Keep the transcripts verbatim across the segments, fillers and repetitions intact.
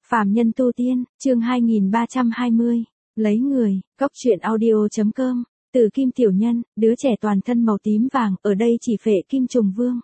Phàm nhân tu tiên, chương hai nghìn ba trăm hai mươi, lấy người, cóc truyện audio chấm com, từ Kim Tiểu Nhân, đứa trẻ toàn thân màu tím vàng, ở đây chỉ phệ Kim Trùng Vương.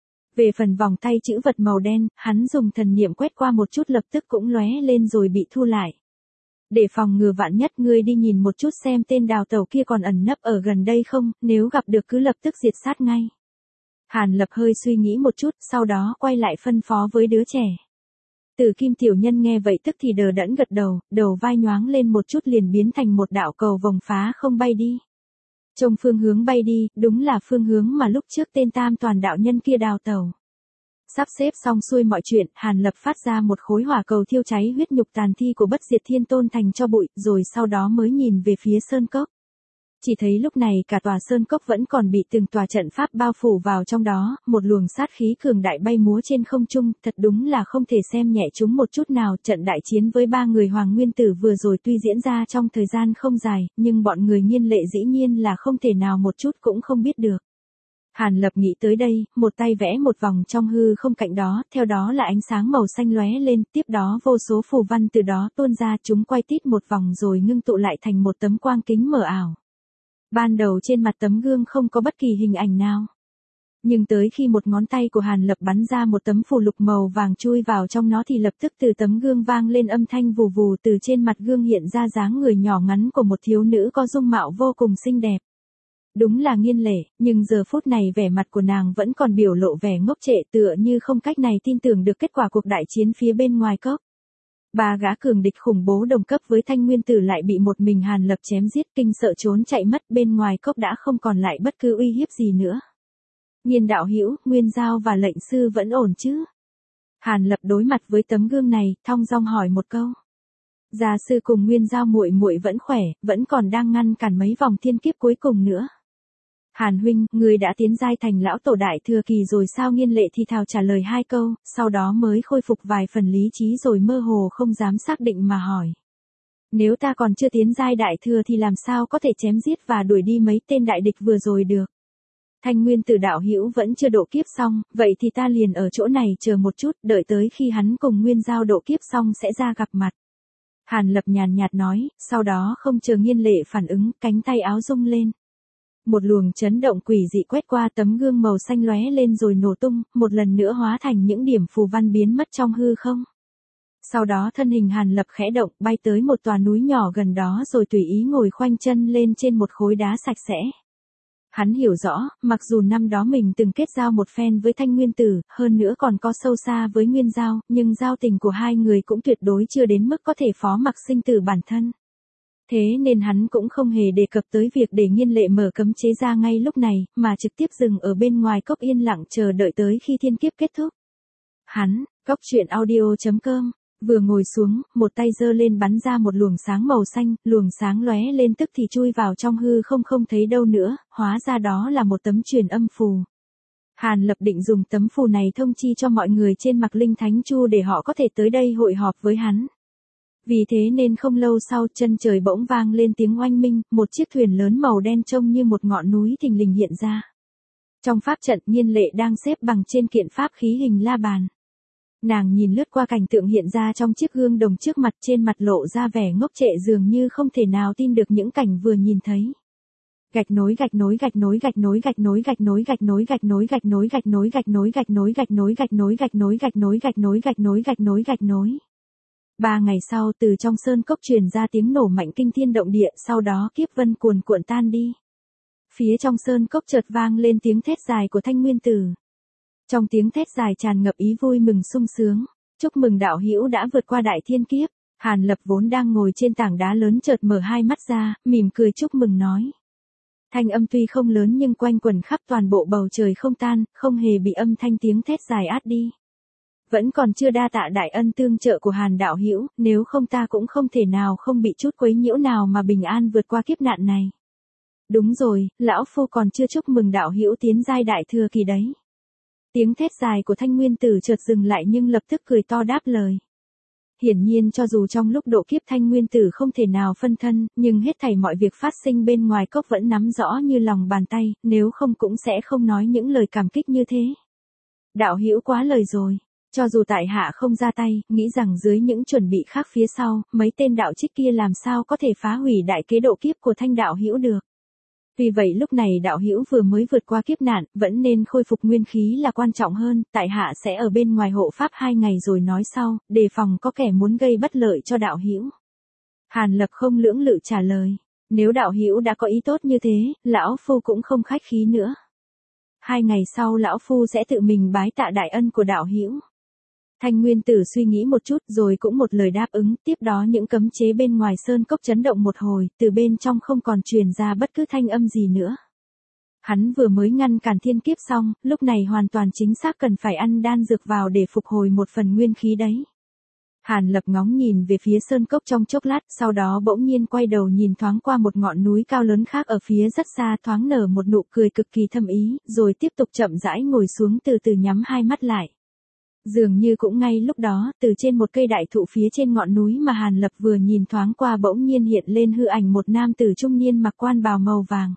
Về phần vòng tay chữ vật màu đen, hắn dùng thần niệm quét qua một chút lập tức cũng lóe lên rồi bị thu lại. Để phòng ngừa vạn nhất, ngươi đi nhìn một chút xem tên đào tẩu kia còn ẩn nấp ở gần đây không, nếu gặp được cứ lập tức diệt sát ngay. Hàn Lập hơi suy nghĩ một chút, sau đó quay lại phân phó với đứa trẻ. Từ Kim Tiểu Nhân nghe vậy tức thì đờ đẫn gật đầu, đầu vai nhoáng lên một chút liền biến thành một đạo cầu vồng phá không bay đi. Trông phương hướng bay đi, đúng là phương hướng mà lúc trước tên Tam Toàn đạo nhân kia đào tẩu. Sắp xếp xong xuôi mọi chuyện, Hàn Lập phát ra một khối hỏa cầu thiêu cháy huyết nhục tàn thi của Bất Diệt Thiên Tôn thành cho bụi, rồi sau đó mới nhìn về phía sơn cốc. Chỉ thấy lúc này cả tòa sơn cốc vẫn còn bị từng tòa trận pháp bao phủ vào trong đó, một luồng sát khí cường đại bay múa trên không trung, thật đúng là không thể xem nhẹ chúng một chút nào. Trận đại chiến với ba người Hoàng Nguyên Tử vừa rồi tuy diễn ra trong thời gian không dài, nhưng bọn người Nhiên Lệ dĩ nhiên là không thể nào một chút cũng không biết được. Hàn Lập nghĩ tới đây, một tay vẽ một vòng trong hư không cạnh đó, theo đó là ánh sáng màu xanh lóe lên, tiếp đó vô số phù văn từ đó tuôn ra, chúng quay tít một vòng rồi ngưng tụ lại thành một tấm quang kính mờ ảo. Ban đầu trên mặt tấm gương không có bất kỳ hình ảnh nào. Nhưng tới khi một ngón tay của Hàn Lập bắn ra một tấm phù lục màu vàng chui vào trong nó thì lập tức từ tấm gương vang lên âm thanh vù vù, từ trên mặt gương hiện ra dáng người nhỏ ngắn của một thiếu nữ có dung mạo vô cùng xinh đẹp. Đúng là Nhiên Lệ, nhưng giờ phút này vẻ mặt của nàng vẫn còn biểu lộ vẻ ngốc trệ, tựa như không cách này tin tưởng được kết quả cuộc đại chiến phía bên ngoài cốc. Ba gã cường địch khủng bố đồng cấp với Thanh Nguyên Tử lại bị một mình Hàn Lập chém giết, kinh sợ trốn chạy mất, bên ngoài cốc đã không còn lại bất cứ uy hiếp gì nữa. Nhiên đạo hữu, Nguyên Giao và lệnh sư vẫn ổn chứ? Hàn Lập đối mặt với tấm gương này, thong dong hỏi một câu. Gia sư cùng Nguyên Giao muội muội vẫn khỏe, vẫn còn đang ngăn cản mấy vòng thiên kiếp cuối cùng nữa. Hàn huynh, người đã tiến giai thành lão tổ đại thừa kỳ rồi sao? Nhiên Lệ thì thào trả lời hai câu, sau đó mới khôi phục vài phần lý trí rồi mơ hồ không dám xác định mà hỏi. Nếu ta còn chưa tiến giai đại thừa thì làm sao có thể chém giết và đuổi đi mấy tên đại địch vừa rồi được? Thanh Nguyên Tử đạo hữu vẫn chưa độ kiếp xong, vậy thì ta liền ở chỗ này chờ một chút, đợi tới khi hắn cùng Nguyên Giao độ kiếp xong sẽ ra gặp mặt. Hàn Lập nhàn nhạt nói, sau đó không chờ Nhiên Lệ phản ứng, cánh tay áo rung lên. Một luồng chấn động quỷ dị quét qua tấm gương màu xanh lóe lên rồi nổ tung, một lần nữa hóa thành những điểm phù văn biến mất trong hư không. Sau đó thân hình Hàn Lập khẽ động, bay tới một tòa núi nhỏ gần đó rồi tùy ý ngồi khoanh chân lên trên một khối đá sạch sẽ. Hắn hiểu rõ, mặc dù năm đó mình từng kết giao một phen với Thanh Nguyên Tử, hơn nữa còn có sâu xa với Nguyên Giao, nhưng giao tình của hai người cũng tuyệt đối chưa đến mức có thể phó mặc sinh tử bản thân. Thế nên hắn cũng không hề đề cập tới việc để Nhiên Lệ mở cấm chế ra ngay lúc này, mà trực tiếp dừng ở bên ngoài cốc yên lặng chờ đợi tới khi thiên kiếp kết thúc. Hắn, cóc truyện audio chấm com, vừa ngồi xuống, một tay giơ lên bắn ra một luồng sáng màu xanh, luồng sáng lóe lên tức thì chui vào trong hư không không thấy đâu nữa, hóa ra đó là một tấm truyền âm phù. Hàn Lập định dùng tấm phù này thông chi cho mọi người trên Mạc Linh Thánh Chu để họ có thể tới đây hội họp với hắn. Vì thế nên không lâu sau, chân trời bỗng vang lên tiếng oanh minh, một chiếc thuyền lớn màu đen trông như một ngọn núi thình lình hiện ra. Trong pháp trận, Nhiên Lệ đang xếp bằng trên kiện pháp khí hình la bàn. Nàng nhìn lướt qua cảnh tượng hiện ra trong chiếc gương đồng trước mặt, trên mặt lộ ra vẻ ngốc trệ dường như không thể nào tin được những cảnh vừa nhìn thấy. Gạch nối gạch nối gạch nối gạch nối gạch nối gạch nối gạch nối gạch nối gạch nối gạch nối gạch nối gạch nối gạch nối gạch nối gạch nối gạch nối gạch nối gạch nối gạch nối gạch nối. Ba ngày sau, từ trong sơn cốc truyền ra tiếng nổ mạnh kinh thiên động địa, sau đó kiếp vân cuồn cuộn tan đi. Phía trong sơn cốc chợt vang lên tiếng thét dài của Thanh Nguyên Tử. Trong tiếng thét dài tràn ngập ý vui mừng sung sướng. Chúc mừng đạo hữu đã vượt qua đại thiên kiếp. Hàn Lập vốn đang ngồi trên tảng đá lớn chợt mở hai mắt ra, mỉm cười chúc mừng nói. Thanh âm tuy không lớn nhưng quanh quẩn khắp toàn bộ bầu trời không tan, không hề bị âm thanh tiếng thét dài át đi. Vẫn còn chưa đa tạ đại ân tương trợ của Hàn đạo hữu, nếu không ta cũng không thể nào không bị chút quấy nhiễu nào mà bình an vượt qua kiếp nạn này. Đúng rồi, lão phu còn chưa chúc mừng đạo hữu tiến giai đại thừa kỳ đấy. Tiếng thét dài của Thanh Nguyên Tử chợt dừng lại nhưng lập tức cười to đáp lời. Hiển nhiên cho dù trong lúc độ kiếp Thanh Nguyên Tử không thể nào phân thân, nhưng hết thảy mọi việc phát sinh bên ngoài cốc vẫn nắm rõ như lòng bàn tay, nếu không cũng sẽ không nói những lời cảm kích như thế. Đạo hữu quá lời rồi. Cho dù tại hạ không ra tay, nghĩ rằng dưới những chuẩn bị khác phía sau, mấy tên đạo trích kia làm sao có thể phá hủy đại kế độ kiếp của Thanh đạo hữu được. Vì vậy lúc này đạo hữu vừa mới vượt qua kiếp nạn, vẫn nên khôi phục nguyên khí là quan trọng hơn, tại hạ sẽ ở bên ngoài hộ pháp hai ngày rồi nói sau, đề phòng có kẻ muốn gây bất lợi cho đạo hữu. Hàn Lập không lưỡng lự trả lời, nếu đạo hữu đã có ý tốt như thế, lão phu cũng không khách khí nữa. Hai ngày sau lão phu sẽ tự mình bái tạ đại ân của đạo hữu. Thanh Nguyên Tử suy nghĩ một chút rồi cũng một lời đáp ứng, tiếp đó những cấm chế bên ngoài sơn cốc chấn động một hồi, từ bên trong không còn truyền ra bất cứ thanh âm gì nữa. Hắn vừa mới ngăn cản thiên kiếp xong, lúc này hoàn toàn chính xác cần phải ăn đan dược vào để phục hồi một phần nguyên khí đấy. Hàn Lập ngóng nhìn về phía sơn cốc trong chốc lát, sau đó bỗng nhiên quay đầu nhìn thoáng qua một ngọn núi cao lớn khác ở phía rất xa, thoáng nở một nụ cười cực kỳ thâm ý, rồi tiếp tục chậm rãi ngồi xuống từ từ nhắm hai mắt lại. Dường như cũng ngay lúc đó, từ trên một cây đại thụ phía trên ngọn núi mà Hàn Lập vừa nhìn thoáng qua bỗng nhiên hiện lên hư ảnh một nam tử trung niên mặc quan bào màu vàng.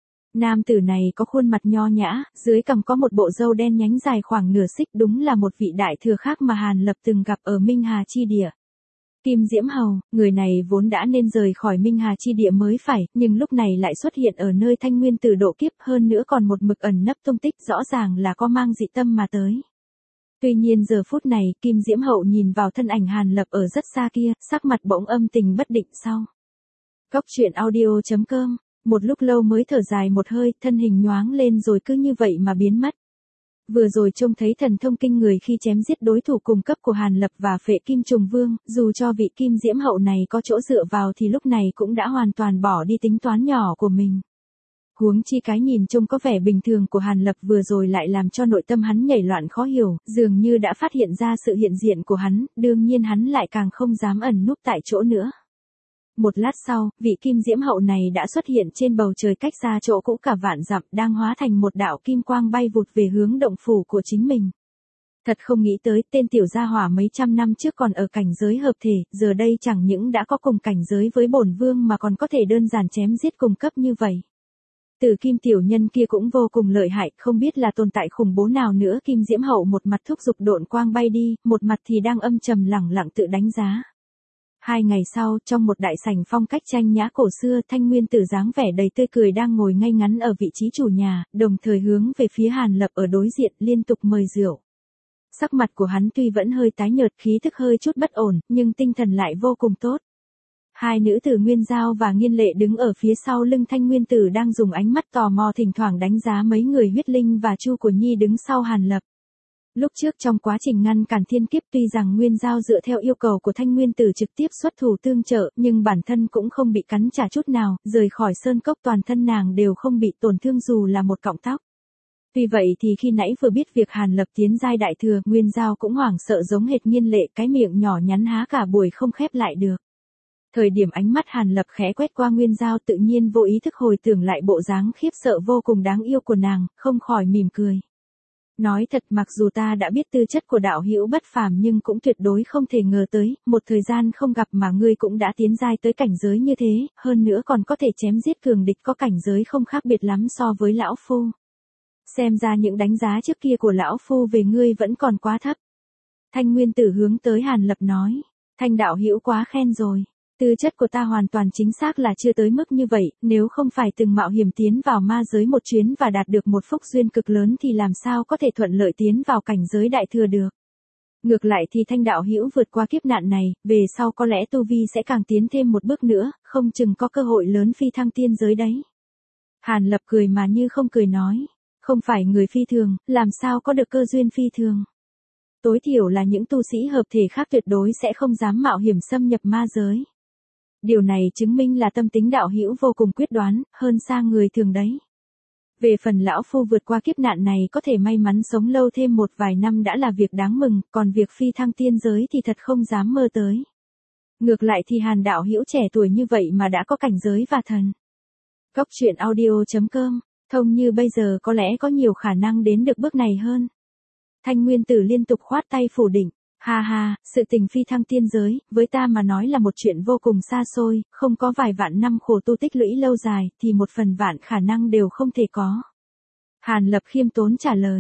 Nam tử này có khuôn mặt nho nhã, dưới cằm có một bộ râu đen nhánh dài khoảng nửa xích, đúng là một vị đại thừa khác mà Hàn Lập từng gặp ở Minh Hà Chi Địa. Kim Diễm Hầu, người này vốn đã nên rời khỏi Minh Hà Chi Địa mới phải, nhưng lúc này lại xuất hiện ở nơi Thanh Nguyên Tử độ kiếp, hơn nữa còn một mực ẩn nấp tung tích, rõ ràng là có mang dị tâm mà tới. Tuy nhiên giờ phút này, Kim Diễm Hậu nhìn vào thân ảnh Hàn Lập ở rất xa kia, sắc mặt bỗng âm tình bất định sau. Góc truyện audio chấm com, một lúc lâu mới thở dài một hơi, thân hình nhoáng lên rồi cứ như vậy mà biến mất. Vừa rồi trông thấy thần thông kinh người khi chém giết đối thủ cùng cấp của Hàn Lập và Phệ Kim Trùng Vương, dù cho vị Kim Diễm Hậu này có chỗ dựa vào thì lúc này cũng đã hoàn toàn bỏ đi tính toán nhỏ của mình. Huống chi cái nhìn trông có vẻ bình thường của Hàn Lập vừa rồi lại làm cho nội tâm hắn nhảy loạn khó hiểu, dường như đã phát hiện ra sự hiện diện của hắn, đương nhiên hắn lại càng không dám ẩn núp tại chỗ nữa. Một lát sau, vị Kim Diễm Hậu này đã xuất hiện trên bầu trời cách xa chỗ cũ cả vạn dặm, đang hóa thành một đạo kim quang bay vụt về hướng động phủ của chính mình. Thật không nghĩ tới, tên tiểu gia hỏa mấy trăm năm trước còn ở cảnh giới hợp thể, giờ đây chẳng những đã có cùng cảnh giới với bổn vương mà còn có thể đơn giản chém giết cùng cấp như vậy. Tử Kim tiểu nhân kia cũng vô cùng lợi hại, không biết là tồn tại khủng bố nào nữa. Kim Diễm Hậu một mặt thúc giục độn quang bay đi, một mặt thì đang âm trầm lẳng lặng tự đánh giá. Hai ngày sau, trong một đại sảnh phong cách tranh nhã cổ xưa, Thanh Nguyên Tử dáng vẻ đầy tươi cười đang ngồi ngay ngắn ở vị trí chủ nhà, đồng thời hướng về phía Hàn Lập ở đối diện, liên tục mời rượu. Sắc mặt của hắn tuy vẫn hơi tái nhợt, khí thức hơi chút bất ổn, nhưng tinh thần lại vô cùng tốt. Hai nữ tử Nguyên Giao và Nghiên Lệ đứng ở phía sau lưng Thanh Nguyên Tử đang dùng ánh mắt tò mò thỉnh thoảng đánh giá mấy người Huyết Linh và Chu của Nhi đứng sau Hàn Lập. Lúc trước trong quá trình ngăn cản thiên kiếp, tuy rằng Nguyên Giao dựa theo yêu cầu của Thanh Nguyên Tử trực tiếp xuất thủ tương trợ, nhưng bản thân cũng không bị cắn trả chút nào, rời khỏi sơn cốc toàn thân nàng đều không bị tổn thương dù là một cọng tóc. Vì vậy thì khi nãy vừa biết việc Hàn Lập tiến giai đại thừa, Nguyên Giao cũng hoảng sợ giống hệt Nghiên Lệ, cái miệng nhỏ nhắn há cả buổi không khép lại được. Thời điểm ánh mắt Hàn Lập khẽ quét qua Nguyên Giao, tự nhiên vô ý thức hồi tưởng lại bộ dáng khiếp sợ vô cùng đáng yêu của nàng, không khỏi mỉm cười. Nói thật, mặc dù ta đã biết tư chất của đạo hữu bất phàm nhưng cũng tuyệt đối không thể ngờ tới, một thời gian không gặp mà ngươi cũng đã tiến giai tới cảnh giới như thế, hơn nữa còn có thể chém giết cường địch có cảnh giới không khác biệt lắm so với lão phu. Xem ra những đánh giá trước kia của lão phu về ngươi vẫn còn quá thấp. Thanh Nguyên Tử hướng tới Hàn Lập nói, Thanh đạo hữu quá khen rồi. Tư chất của ta hoàn toàn chính xác là chưa tới mức như vậy, nếu không phải từng mạo hiểm tiến vào ma giới một chuyến và đạt được một phúc duyên cực lớn thì làm sao có thể thuận lợi tiến vào cảnh giới đại thừa được. Ngược lại thì Thanh đạo hữu vượt qua kiếp nạn này, về sau có lẽ tu vi sẽ càng tiến thêm một bước nữa, không chừng có cơ hội lớn phi thăng tiên giới đấy. Hàn Lập cười mà như không cười nói, không phải người phi thường, làm sao có được cơ duyên phi thường. Tối thiểu là những tu sĩ hợp thể khác tuyệt đối sẽ không dám mạo hiểm xâm nhập ma giới. Điều này chứng minh là tâm tính đạo hữu vô cùng quyết đoán, hơn xa người thường đấy. Về phần lão phu vượt qua kiếp nạn này có thể may mắn sống lâu thêm một vài năm đã là việc đáng mừng, còn việc phi thăng tiên giới thì thật không dám mơ tới. Ngược lại thì Hàn đạo hữu trẻ tuổi như vậy mà đã có cảnh giới và thần. Góc truyện audio chấm com, thông như bây giờ có lẽ có nhiều khả năng đến được bước này hơn. Thanh Nguyên Tử liên tục khoát tay phủ định. Ha ha, sự tình phi thăng tiên giới, với ta mà nói là một chuyện vô cùng xa xôi, không có vài vạn năm khổ tu tích lũy lâu dài, thì một phần vạn khả năng đều không thể có. Hàn Lập khiêm tốn trả lời,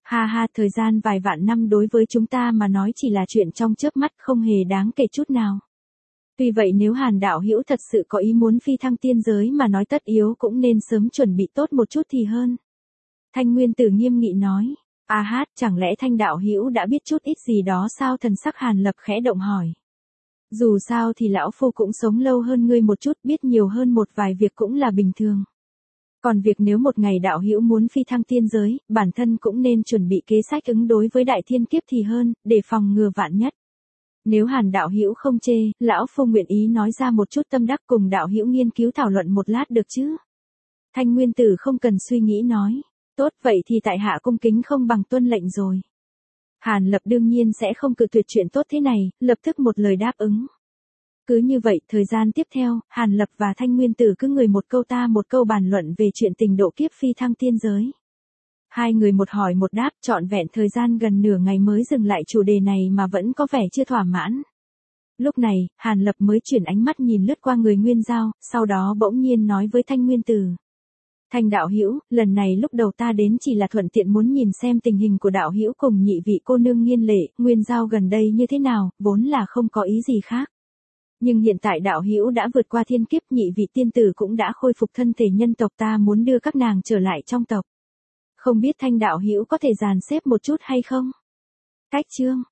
Ha ha, thời gian vài vạn năm đối với chúng ta mà nói chỉ là chuyện trong chớp mắt, không hề đáng kể chút nào. Tuy vậy nếu Hàn đạo hữu thật sự có ý muốn phi thăng tiên giới mà nói tất yếu cũng nên sớm chuẩn bị tốt một chút thì hơn. Thanh Nguyên Tử nghiêm nghị nói. A hát, chẳng lẽ Thanh đạo hữu đã biết chút ít gì đó sao? Thần sắc Hàn Lập khẽ động hỏi. Dù sao thì lão phu cũng sống lâu hơn ngươi một chút, biết nhiều hơn một vài việc cũng là bình thường. Còn việc nếu một ngày đạo hữu muốn phi thăng tiên giới, bản thân cũng nên chuẩn bị kế sách ứng đối với đại thiên kiếp thì hơn, để phòng ngừa vạn nhất. Nếu Hàn đạo hữu không chê, lão phu nguyện ý nói ra một chút tâm đắc cùng đạo hữu nghiên cứu thảo luận một lát được chứ? Thanh Nguyên Tử không cần suy nghĩ nói. Tốt, vậy thì tại hạ cung kính không bằng tuân lệnh rồi. Hàn Lập đương nhiên sẽ không cự tuyệt chuyện tốt thế này, lập tức một lời đáp ứng. Cứ như vậy, thời gian tiếp theo, Hàn Lập và Thanh Nguyên Tử cứ người một câu ta một câu bàn luận về chuyện tình độ kiếp phi thăng tiên giới. Hai người một hỏi một đáp, trọn vẹn thời gian gần nửa ngày mới dừng lại chủ đề này mà vẫn có vẻ chưa thỏa mãn. Lúc này, Hàn Lập mới chuyển ánh mắt nhìn lướt qua người Nguyên Giao, sau đó bỗng nhiên nói với Thanh Nguyên Tử. Thanh đạo hữu, lần này lúc đầu ta đến chỉ là thuận tiện muốn nhìn xem tình hình của đạo hữu cùng nhị vị cô nương Nghiên Lệ, Nguyên Giao gần đây như thế nào, vốn là không có ý gì khác. Nhưng hiện tại đạo hữu đã vượt qua thiên kiếp, nhị vị tiên tử cũng đã khôi phục thân thể nhân tộc, ta muốn đưa các nàng trở lại trong tộc. Không biết Thanh đạo hữu có thể dàn xếp một chút hay không? Cách chương